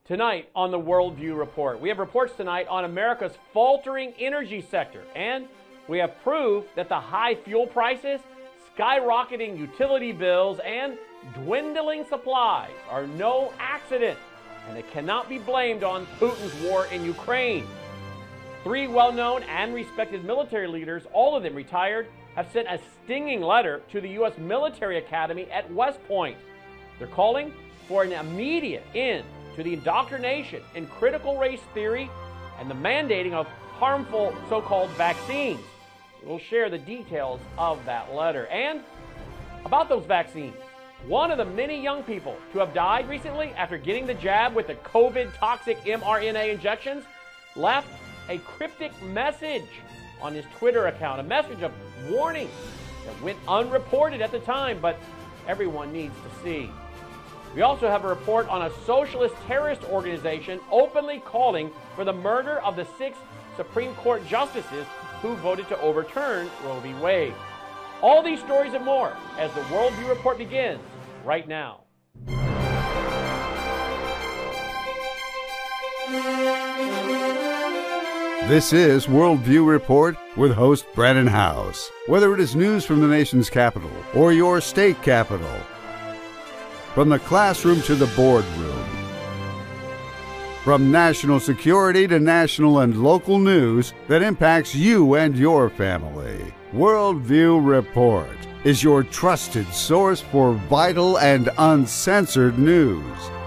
Tonight on the Worldview Report, we have reports tonight on America's faltering energy sector, and we have proof that the high fuel prices, skyrocketing utility bills, and dwindling supplies are no accident, and it cannot be blamed on Putin's war in Ukraine. Three well-known and respected military leaders, all of them retired, have sent a stinging letter to the U.S. Military Academy at West Point. They're calling for an immediate end to the indoctrination in critical race theory and the mandating of harmful so-called vaccines. We'll share the details of that letter. And about those vaccines, one of the many young people to have died recently after getting the jab with the COVID toxic mRNA injections left a cryptic message on his Twitter account, a message of warning that went unreported at the time, but everyone needs to see. We also have a report on a socialist terrorist organization openly calling for the murder of the 6 Supreme Court justices who voted to overturn Roe v. Wade. All these stories and more as the Worldview Report begins right now. This is Worldview Report with host Brandon House. Whether it is news from the nation's capital or your state capital, from the classroom to the boardroom, from national security to national and local news that impacts you and your family, Worldview Report is your trusted source for vital and uncensored news.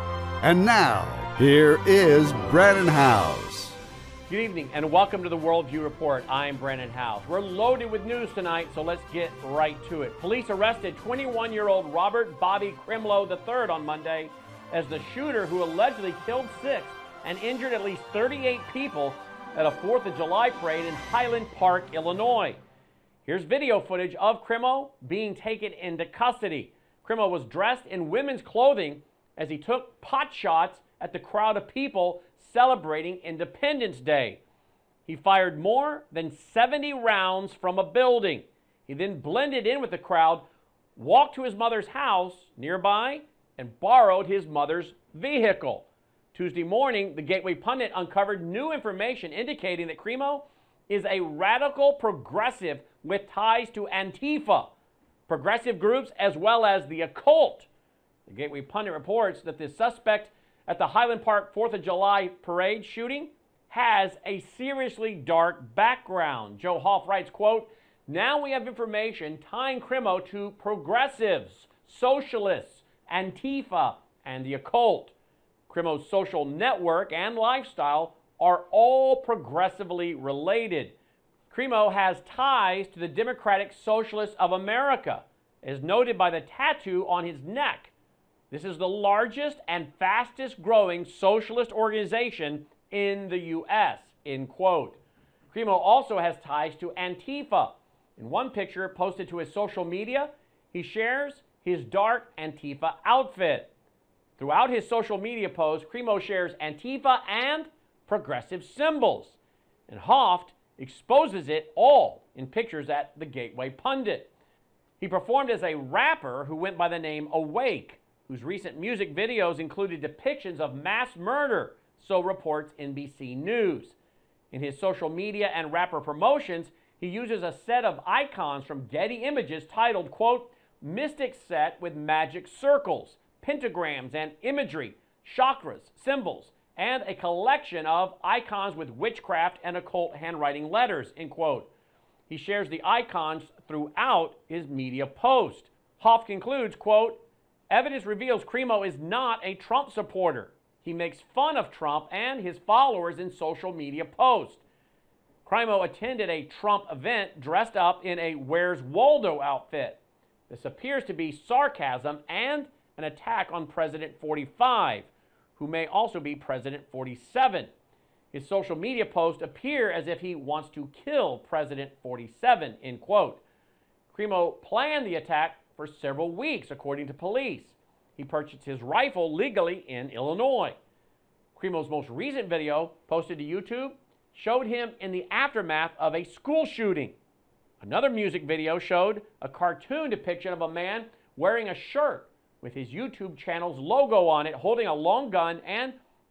And now, here is Brandon House. Good evening and welcome to the Worldview Report. I'm Brandon House. We're loaded with news tonight, so let's get right to it. Police arrested 21-year-old Robert Bobby Krimlow III on Monday as the shooter who allegedly killed 6 and injured at least 38 people at a 4th of July parade in Highland Park, Illinois. Here's video footage of Krimlow being taken into custody. Krimlow was dressed in women's clothing as he took pot shots at the crowd of people celebrating Independence Day. He fired more than 70 rounds from a building. He then blended in with the crowd, walked to his mother's house nearby, and borrowed his mother's vehicle. Tuesday morning, the Gateway Pundit uncovered new information indicating that Krimlow is a radical progressive with ties to Antifa, progressive groups, as well as the occult. The Gateway Pundit reports that the suspect at the Highland Park 4th of July parade shooting has a seriously dark background. Joe Hoff writes, quote, "Now we have information tying Krimlow to progressives, socialists, Antifa, and the occult. Krimlow's social network and lifestyle are all progressively related. Krimlow has ties to the Democratic Socialists of America, as noted by the tattoo on his neck. This is the largest and fastest growing socialist organization in the U.S., end quote. Krimlow also has ties to Antifa. In one picture posted to his social media, he shares his dark Antifa outfit. Throughout his social media posts, Krimlow shares Antifa and progressive symbols. And Hoft exposes it all in pictures at the Gateway Pundit. He performed as a rapper who went by the name Awake, whose recent music videos included depictions of mass murder, so reports NBC News. In his social media and rapper promotions, he uses a set of icons from Getty Images titled, quote, "Mystic Set with Magic Circles, Pentagrams and Imagery, Chakras, Symbols, and a collection of icons with witchcraft and occult handwriting letters," end quote. He shares the icons throughout his media post. Hoff concludes, quote, "Evidence reveals Krimlow is not a Trump supporter. He makes fun of Trump and his followers in social media posts. Krimlow attended a Trump event dressed up in a Where's Waldo outfit. This appears to be sarcasm and an attack on President 45, who may also be President 47. His social media posts appear as if he wants to kill President 47, end quote. Krimlow planned the attack for several weeks, according to police. He purchased his rifle legally in Illinois. Krimlow's most recent video, posted to YouTube, showed him in the aftermath of a school shooting. Another music video showed a cartoon depiction of a man wearing a shirt with his YouTube channel's logo on it, holding a long gun and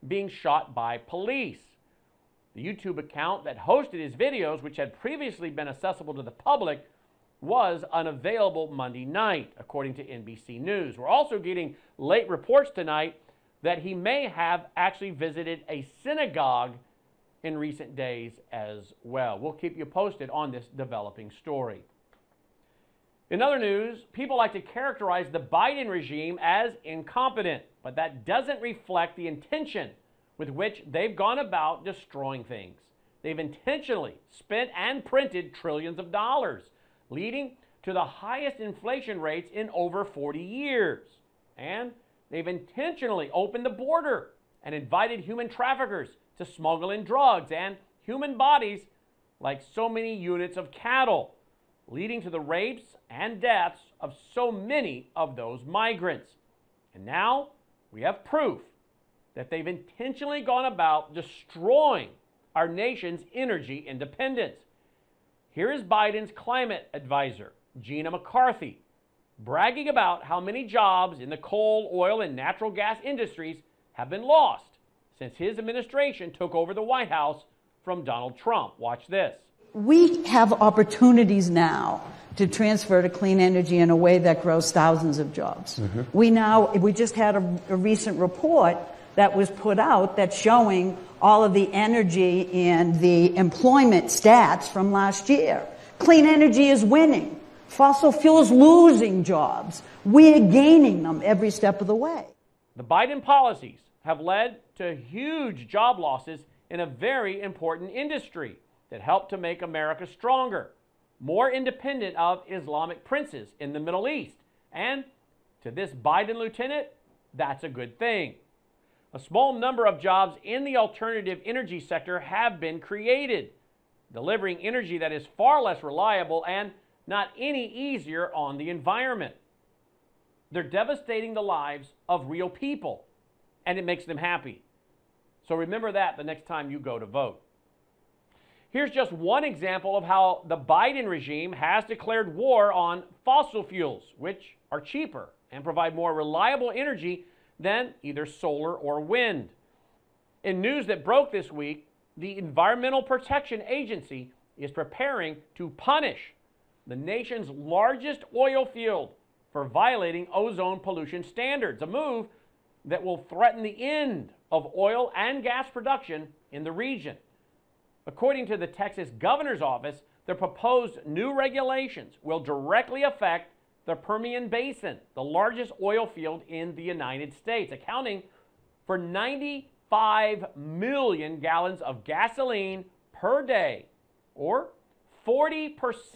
being shot by police. The YouTube account that hosted his videos, which had previously been accessible to the public, was unavailable Monday night, according to NBC News. We're also getting late reports tonight that he may have actually visited a synagogue in recent days as well. We'll keep you posted on this developing story. In other news, people like to characterize the Biden regime as incompetent, but that doesn't reflect the intention with which they've gone about destroying things. They've intentionally spent and printed trillions of dollars, leading to the highest inflation rates in over 40 years. And they've intentionally opened the border and invited human traffickers to smuggle in drugs and human bodies like so many units of cattle, leading to the rapes and deaths of so many of those migrants. And now we have proof that they've intentionally gone about destroying our nation's energy independence. Here is Biden's climate advisor, Gina McCarthy, bragging about how many jobs in the coal, oil, and natural gas industries have been lost since his administration took over the White House from Donald Trump. Watch this. We have opportunities now to transfer to clean energy in a way that grows thousands of jobs. We just had a recent report that was put out that's showing all of the energy and the employment stats from last year. Clean energy is winning. Fossil fuels losing jobs. We're gaining them every step of the way. The Biden policies have led to huge job losses in a very important industry that helped to make America stronger, more independent of Islamic princes in the Middle East. And to this Biden lieutenant, that's a good thing. A small number of jobs in the alternative energy sector have been created, delivering energy that is far less reliable and not any easier on the environment. They're devastating the lives of real people, and it makes them happy. So remember that the next time you go to vote. Here's just one example of how the Biden regime has declared war on fossil fuels, which are cheaper and provide more reliable energy than either solar or wind. In news that broke this week, the Environmental Protection Agency is preparing to punish the nation's largest oil field for violating ozone pollution standards, a move that will threaten the end of oil and gas production in the region. According to the Texas governor's office, the proposed new regulations will directly affect the Permian Basin, the largest oil field in the United States, accounting for 95 million gallons of gasoline per day, or 40%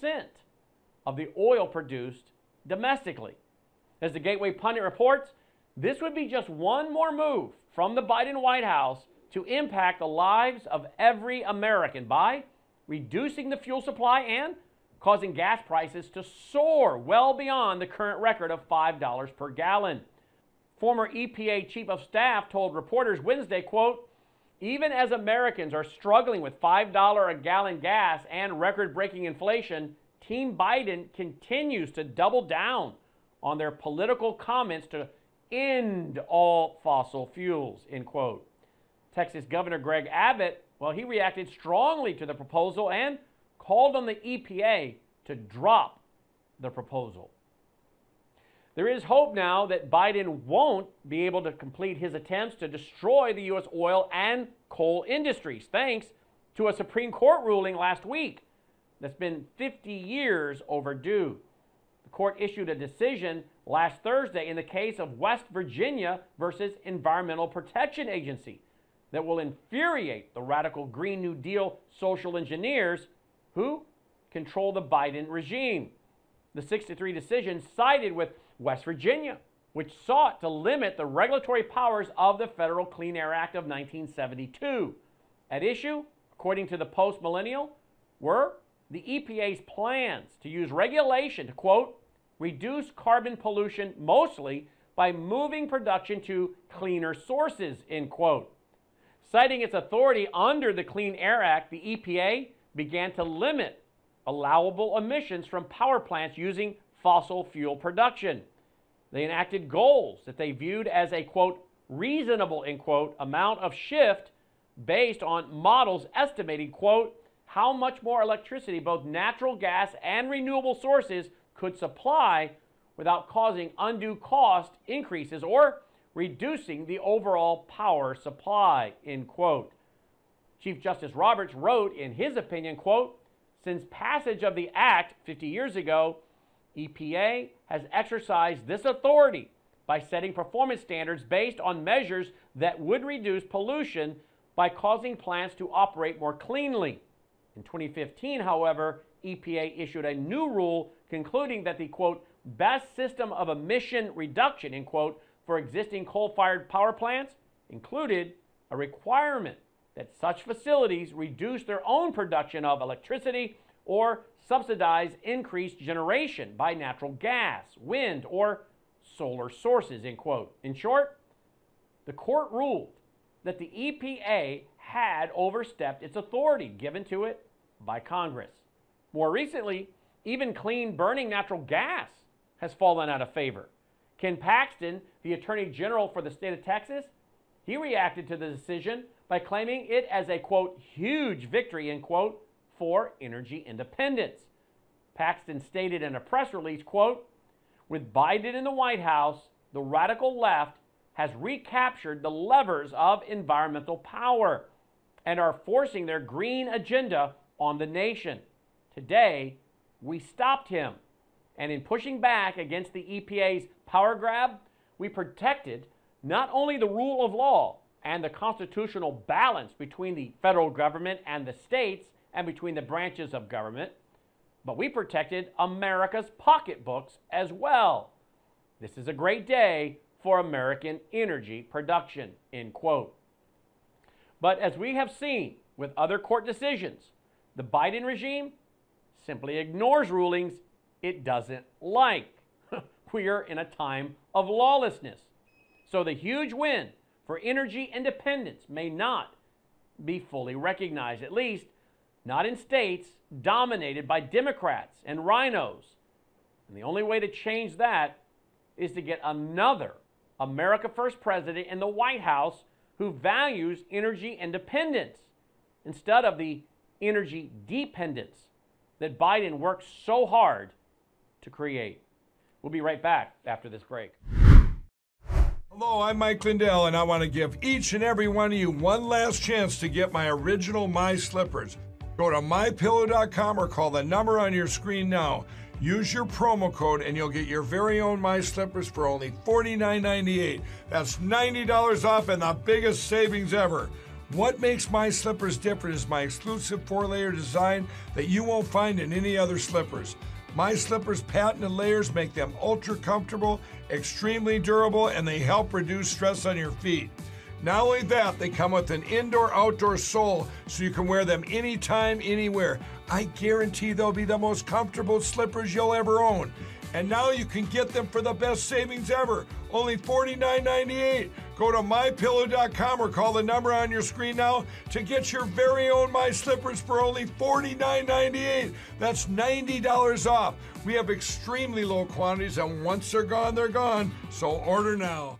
of the oil produced domestically. As the Gateway Pundit reports, this would be just one more move from the Biden White House to impact the lives of every American by reducing the fuel supply and causing gas prices to soar well beyond the current record of $5 per gallon. Former EPA Chief of Staff told reporters Wednesday, quote, "Even as Americans are struggling with $5 a gallon gas and record-breaking inflation, Team Biden continues to double down on their political comments to end all fossil fuels," end quote. Texas Governor Greg Abbott, well, he reacted strongly to the proposal and called on the EPA to drop the proposal. There is hope now that Biden won't be able to complete his attempts to destroy the U.S. oil and coal industries, thanks to a Supreme Court ruling last week that's been 50 years overdue. The court issued a decision last Thursday in the case of West Virginia versus Environmental Protection Agency that will infuriate the radical Green New Deal social engineers who control the Biden regime. The 6-3 decision sided with West Virginia, which sought to limit the regulatory powers of the Federal Clean Air Act of 1972. At issue, according to the Post-Millennial, were the EPA's plans to use regulation to, quote, reduce carbon pollution mostly by moving production to cleaner sources, end quote. Citing its authority under the Clean Air Act, the EPA began to limit allowable emissions from power plants using fossil fuel production. They enacted goals that they viewed as a, quote, reasonable, end quote, amount of shift based on models estimating, quote, how much more electricity both natural gas and renewable sources could supply without causing undue cost increases or reducing the overall power supply, end quote. Chief Justice Roberts wrote in his opinion, quote, since passage of the act 50 years ago, EPA has exercised this authority by setting performance standards based on measures that would reduce pollution by causing plants to operate more cleanly. In 2015, however, EPA issued a new rule concluding that the, quote, best system of emission reduction, end quote, for existing coal-fired power plants included a requirement that such facilities reduce their own production of electricity or subsidize increased generation by natural gas, wind, or solar sources, end quote. In short, the court ruled that the EPA had overstepped its authority given to it by Congress. More recently, even clean burning natural gas has fallen out of favor. Ken Paxton, the Attorney General for the state of Texas, he reacted to the decision by claiming it as a, quote, huge victory, end quote, for energy independence. Paxton stated in a press release, quote, with Biden in the White House, the radical left has recaptured the levers of environmental power and are forcing their green agenda on the nation. Today, we stopped him. And in pushing back against the EPA's power grab, we protected not only the rule of law and the constitutional balance between the federal government and the states and between the branches of government, but we protected America's pocketbooks as well. This is a great day for American energy production, end quote. But as we have seen with other court decisions, the Biden regime simply ignores rulings it doesn't like. We are in a time of lawlessness. So the huge win for energy independence may not be fully recognized, at least not in states dominated by Democrats and rhinos. And the only way to change that is to get another America First president in the White House who values energy independence instead of the energy dependence that Biden worked so hard to create. We'll be right back after this break. Hello, I'm Mike Lindell, and I want to give each and every one of you one last chance to get my original My Slippers. Go to MyPillow.com or call the number on your screen now. Use your promo code and you'll get your very own My Slippers for only $49.98. That's $90 off and the biggest savings ever. What makes My Slippers different is my exclusive 4-layer design that you won't find in any other slippers. My Slippers' patented layers make them ultra comfortable, extremely durable, and they help reduce stress on your feet. Not only that, they come with an indoor-outdoor sole so you can wear them anytime, anywhere. I guarantee they'll be the most comfortable slippers you'll ever own. And now you can get them for the best savings ever, only $49.98. Go to MyPillow.com or call the number on your screen now to get your very own My Slippers for only $49.98. That's $90 off. We have extremely low quantities, and once they're gone, so order now.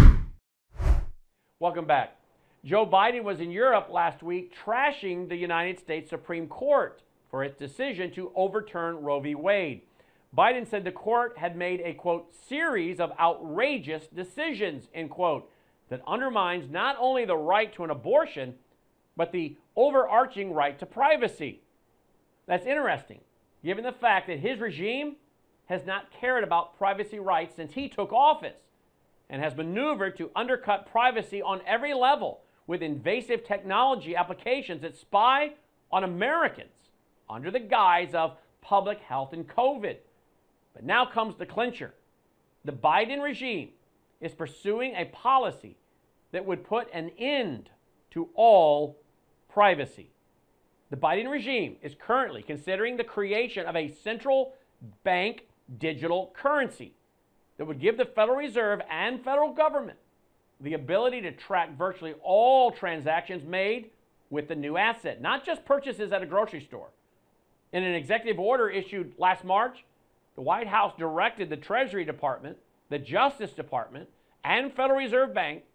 Welcome back. Joe Biden was in Europe last week trashing the United States Supreme Court for its decision to overturn Roe v. Wade. Biden said the court had made a, quote, series of outrageous decisions, end quote, that undermines not only the right to an abortion, but the overarching right to privacy. That's interesting, given the fact that his regime has not cared about privacy rights since he took office and has maneuvered to undercut privacy on every level with invasive technology applications that spy on Americans under the guise of public health and COVID. But now comes the clincher. The Biden regime is pursuing a policy that would put an end to all privacy. The Biden regime is currently considering the creation of a central bank digital currency that would give the Federal Reserve and federal government the ability to track virtually all transactions made with the new asset, not just purchases at a grocery store. In an executive order issued last March, the White House directed the Treasury Department, the Justice Department, and Federal Reserve Bank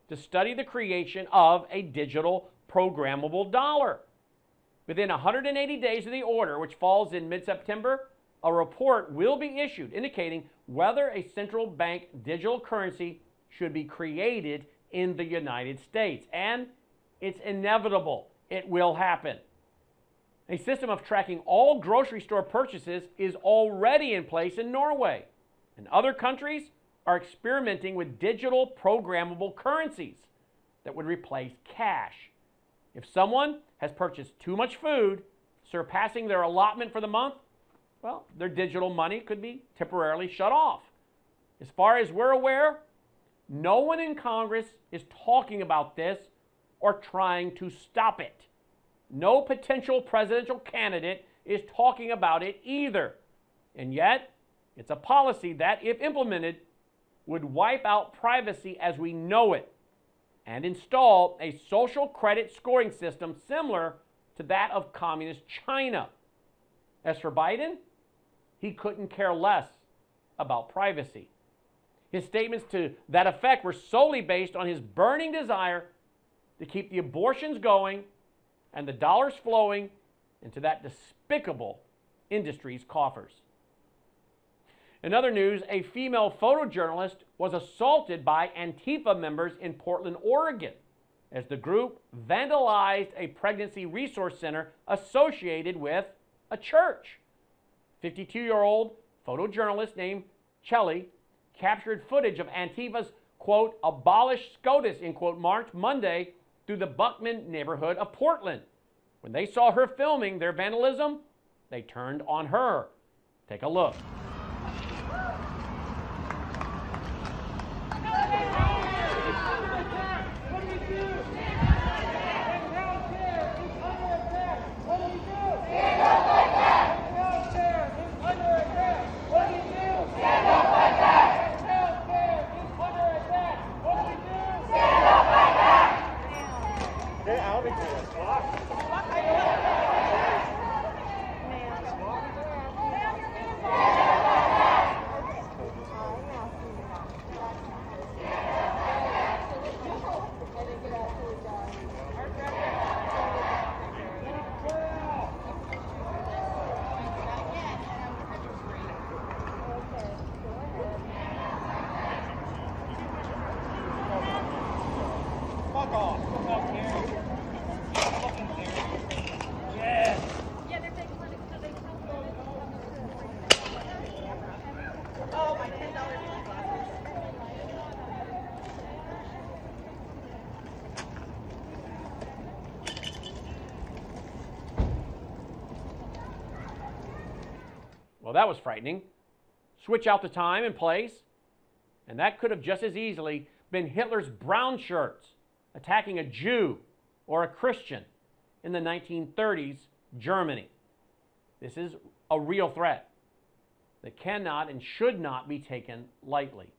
to study the creation of a digital programmable dollar. Within 180 days of the order, which falls in mid-September, a report will be issued indicating whether a central bank digital currency should be created in the United States. And it's inevitable. It will happen. A system of tracking all grocery store purchases is already in place in Norway, and other countries are experimenting with digital programmable currencies that would replace cash. If someone has purchased too much food, surpassing their allotment for the month, well, their digital money could be temporarily shut off. As far as we're aware, no one in Congress is talking about this or trying to stop it. No potential presidential candidate is talking about it either. And yet, it's a policy that, if implemented, would wipe out privacy as we know it and install a social credit scoring system similar to that of communist China. As for Biden, he couldn't care less about privacy. His statements to that effect were solely based on his burning desire to keep the abortions going and the dollars flowing into that despicable industry's coffers. In other news, a female photojournalist was assaulted by Antifa members in Portland, Oregon, as the group vandalized a pregnancy resource center associated with a church. 52-year-old photojournalist named Chelly captured footage of Antifa's, quote, abolish SCOTUS, end quote, march Monday through the Buckman neighborhood of Portland. When they saw her filming their vandalism, they turned on her. Take a look. Well, that was frightening. Switch out the time and place, and that could have just as easily been Hitler's brown shirts attacking a Jew or a Christian in the 1930s Germany. This is a real threat that cannot and should not be taken lightly.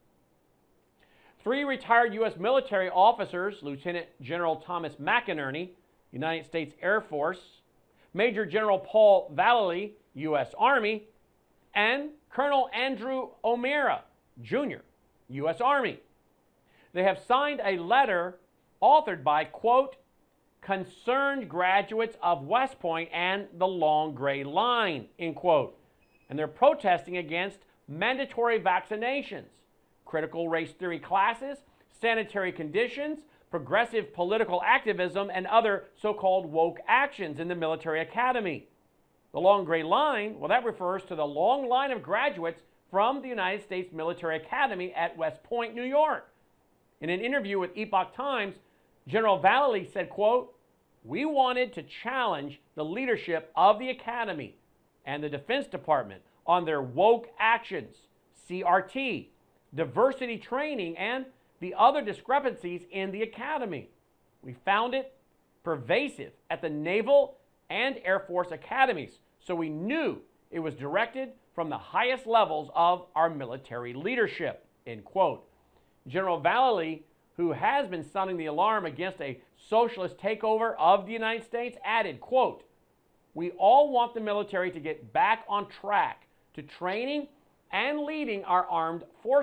3 retired U.S. military officers, Lieutenant General Thomas McInerney, United States Air Force, Major General Paul Vallely, U.S. Army, and Colonel Andrew O'Meara, Jr., U.S. Army. They have signed a letter authored by, quote, concerned graduates of West Point and the Long Gray Line, end quote. And they're protesting against mandatory vaccinations, critical race theory classes, sanitary conditions, progressive political activism, and other so-called woke actions in the military academy. The Long Gray Line, well, that refers to the long line of graduates from the United States Military Academy at West Point, New York. In an interview with Epoch Times, General Vallely said, quote, we wanted to challenge the leadership of the Academy and the Defense Department on their woke actions, CRT, diversity training, and the other discrepancies in the Academy. We found it pervasive at the Naval and Air Force academies, so we knew it was directed from the highest levels of our military leadership, end quote. General Vallely, who has been sounding the alarm against a socialist takeover of the United States, added, quote, we all want the military to get back on track to training and leading our armed forces,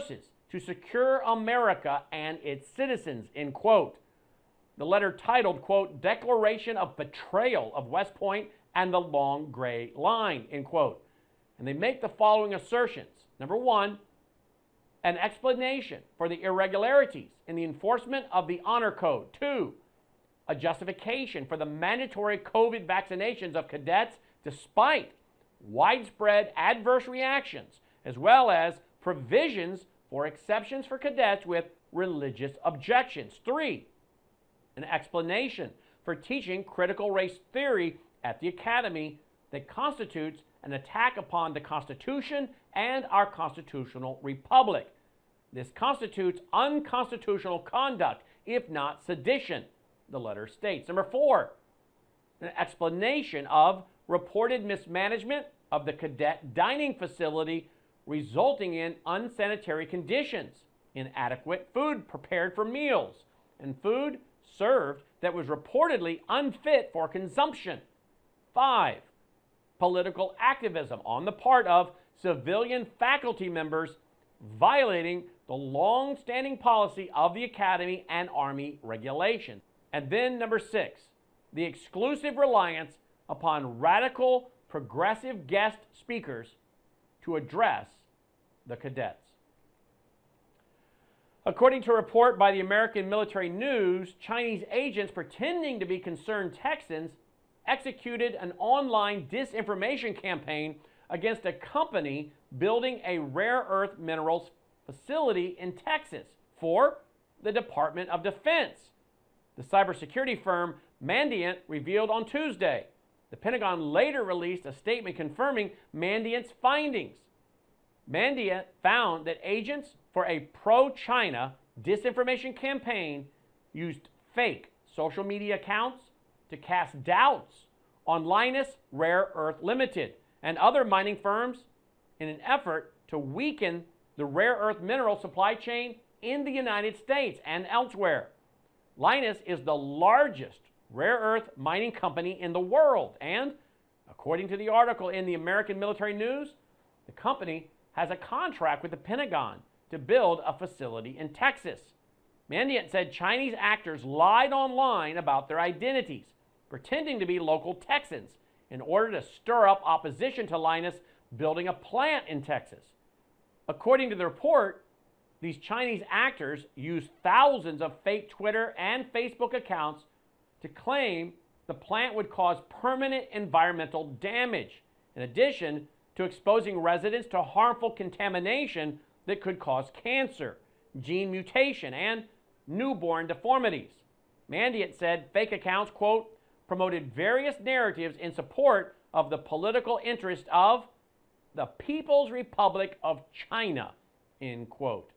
to secure America and its citizens, end quote. The letter titled, quote, Declaration of Betrayal of West Point and the Long Gray Line, end quote. And they make the following assertions. Number one, an explanation for the irregularities in the enforcement of the Honor Code. Two, a justification for the mandatory COVID vaccinations of cadets despite widespread adverse reactions, as well as provisions for exceptions for cadets with religious objections. Three, an explanation for teaching critical race theory at the academy that constitutes an attack upon the Constitution and our constitutional republic. This constitutes unconstitutional conduct, if not sedition, the letter states. Number four, an explanation of reported mismanagement of the cadet dining facility resulting in unsanitary conditions, inadequate food prepared for meals, and food served that was reportedly unfit for consumption. 5. Political activism on the part of civilian faculty members violating the long-standing policy of the Academy and Army regulations. And then number 6, the exclusive reliance upon radical progressive guest speakers to address the cadets. According to a report by the American Military News, Chinese agents pretending to be concerned Texans executed an online disinformation campaign against a company building a rare earth minerals facility in Texas for the Department of Defense. The cybersecurity firm Mandiant revealed on Tuesday. The Pentagon later released a statement confirming Mandiant's findings. Mandiant found that agents for a pro-China disinformation campaign used fake social media accounts to cast doubts on Lynas Rare Earth Limited and other mining firms in an effort to weaken the rare earth mineral supply chain in the United States and elsewhere. Lynas is the largest rare earth mining company in the world, and according to the article in the American Military News, the company has a contract with the Pentagon to build a facility in Texas. Mandiant said Chinese actors lied online about their identities, pretending to be local Texans in order to stir up opposition to Lynas building a plant in Texas. According to the report, these Chinese actors used thousands of fake Twitter and Facebook accounts to claim the plant would cause permanent environmental damage, in addition to exposing residents to harmful contamination that could cause cancer, gene mutation, and newborn deformities. Mandiant said fake accounts, quote, promoted various narratives in support of the political interest of the People's Republic of China, end quote.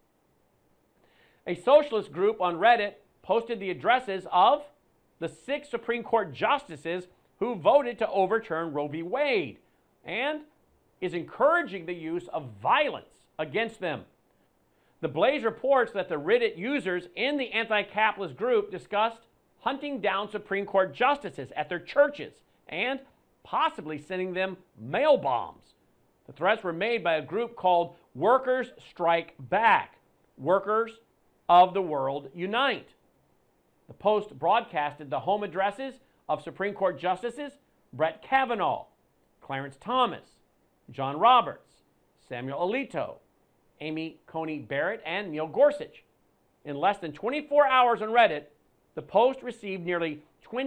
A socialist group on Reddit posted the addresses of the 6 Supreme Court justices who voted to overturn Roe v. Wade and is encouraging the use of violence against them. The Blaze reports that the Reddit users in the anti-capitalist group discussed hunting down Supreme Court justices at their churches and possibly sending them mail bombs. The threats were made by a group called Workers Strike Back, Workers of the World Unite. The Post broadcasted the home addresses of Supreme Court Justices Brett Kavanaugh, Clarence Thomas, John Roberts, Samuel Alito, Amy Coney Barrett, and Neil Gorsuch. In less than 24 hours on Reddit, the Post received nearly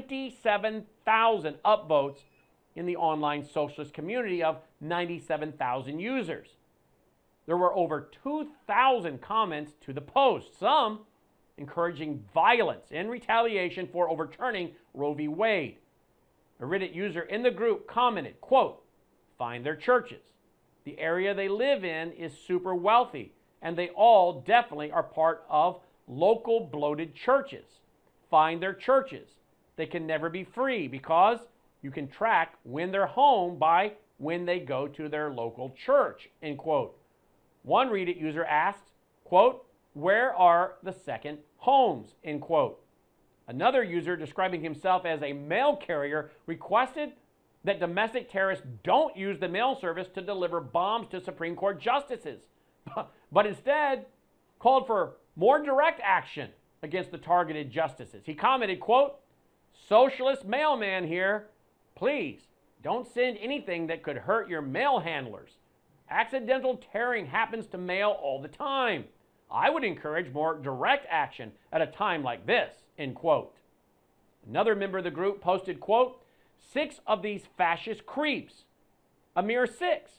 27,000 upvotes in the online socialist community of 97,000 users. There were over 2,000 comments to the post, some encouraging violence in retaliation for overturning Roe v. Wade. A Reddit user in the group commented, quote, find their churches. The area they live in is super wealthy, and they all definitely are part of local bloated churches. Find their churches. They can never be free because you can track when they're home by when they go to their local church, end quote. One Reddit user asked, quote, where are the second homes, end quote. Another user describing himself as a mail carrier requested that domestic terrorists don't use the mail service to deliver bombs to Supreme Court justices, but instead called for more direct action against the targeted justices. He commented, quote, "Socialist mailman here. Please don't send anything that could hurt your mail handlers. Accidental tearing happens to mail all the time. I would encourage more direct action at a time like this," end quote. Another member of the group posted, quote, "6 of these fascist creeps. A mere 6.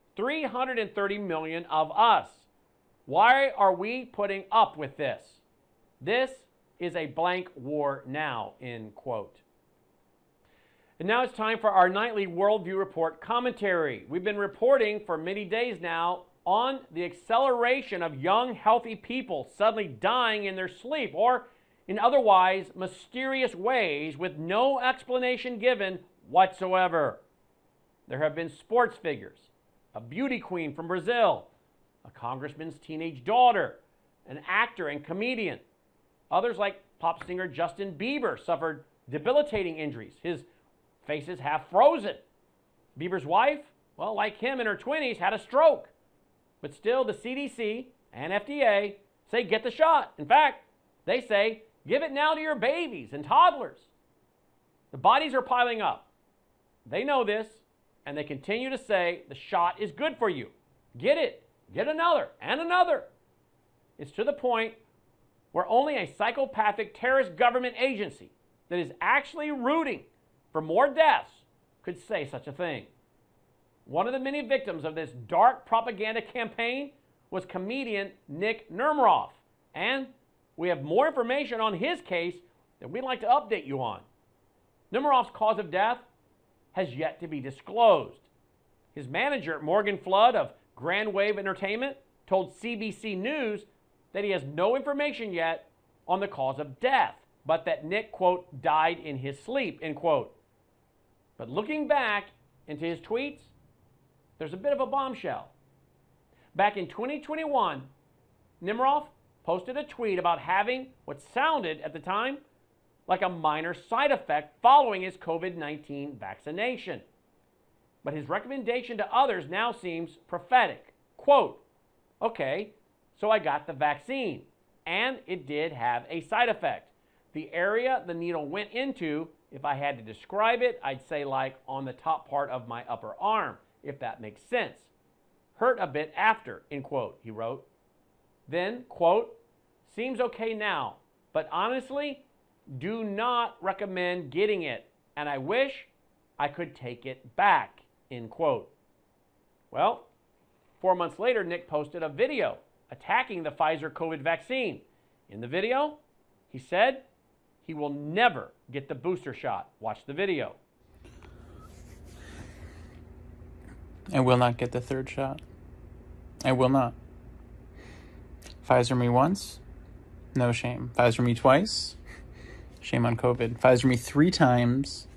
330 million of us. Why are we putting up with this? This is a blank war now," end quote. And now it's time for our nightly Worldview Report commentary. We've been reporting for many days now on the acceleration of young, healthy people suddenly dying in their sleep or in otherwise mysterious ways with no explanation given whatsoever. There have been sports figures, a beauty queen from Brazil, a congressman's teenage daughter, an actor and comedian. Others, like pop singer Justin Bieber, suffered debilitating injuries. His face is half frozen. Bieber's wife, well, like him in her 20s, had a stroke. But still, the CDC and FDA say get the shot. In fact, they say give it now to your babies and toddlers. The bodies are piling up. They know this, and they continue to say the shot is good for you. Get it. Get another and another. It's to the point where only a psychopathic terrorist government agency that is actually rooting for more deaths could say such a thing. One of the many victims of this dark propaganda campaign was comedian Nick Nurmroff, and we have more information on his case that we'd like to update you on. Nurmroff's cause of death has yet to be disclosed. His manager, Morgan Flood of Grand Wave Entertainment, told CBC News that he has no information yet on the cause of death, but that Nick, quote, died in his sleep, end quote. But looking back into his tweets, there's a bit of a bombshell. Back in 2021, Nurmroff posted a tweet about having what sounded at the time like a minor side effect following his COVID-19 vaccination. But his recommendation to others now seems prophetic. Quote, "Okay, so I got the vaccine, and it did have a side effect. The area the needle went into, if I had to describe it, I'd say like on the top part of my upper arm, if that makes sense. Hurt a bit after," end quote, he wrote. Then, quote, "Seems okay now, but honestly, do not recommend getting it, and I wish I could take it back," end quote. Well, 4 months later, Nick posted a video attacking the Pfizer COVID vaccine. In the video, he said he will never get the booster shot. Watch the video. I will not get the 3rd shot. I will not. Pfizer me once, no shame. Pfizer me twice, shame on COVID. Pfizer me 3 times,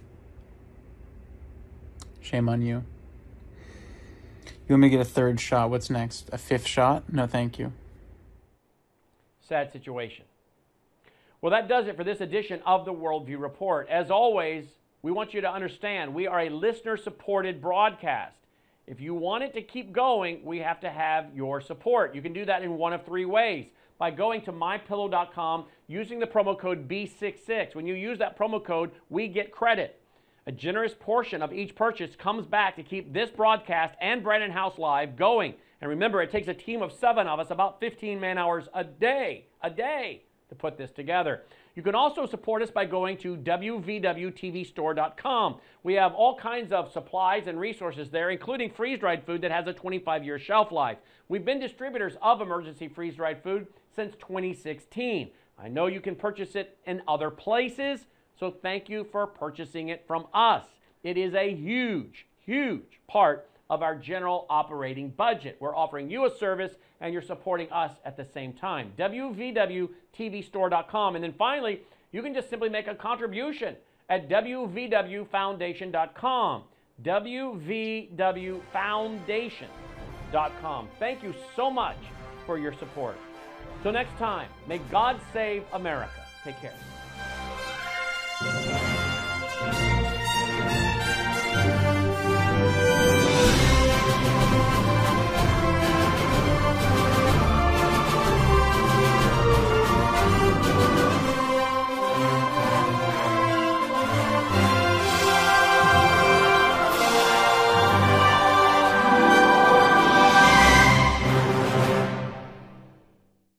shame on you. You want me to get a 3rd shot? What's next? A 5th shot? No, thank you. Sad situation. Well, that does it for this edition of the Worldview Report. As always, we want you to understand we are a listener-supported broadcast. If you want it to keep going, we have to have your support. You can do that in one of 3 ways. By going to mypillow.com, using the promo code B66. When you use that promo code, we get credit. A generous portion of each purchase comes back to keep this broadcast and Brandon House Live going. And remember, it takes a team of 7 of us, about 15 man-hours a day, to put this together. You can also support us by going to wvwtvstore.com. We have all kinds of supplies and resources there, including freeze-dried food that has a 25-year shelf life. We've been distributors of emergency freeze-dried food since 2016. I know you can purchase it in other places, so thank you for purchasing it from us. It is a huge, huge part of our general operating budget. We're offering you a service and you're supporting us at the same time. wvwtvstore.com. And then finally, you can just simply make a contribution at wvwfoundation.com. wvwfoundation.com. Thank you so much for your support. Till next time, may God save America. Take care.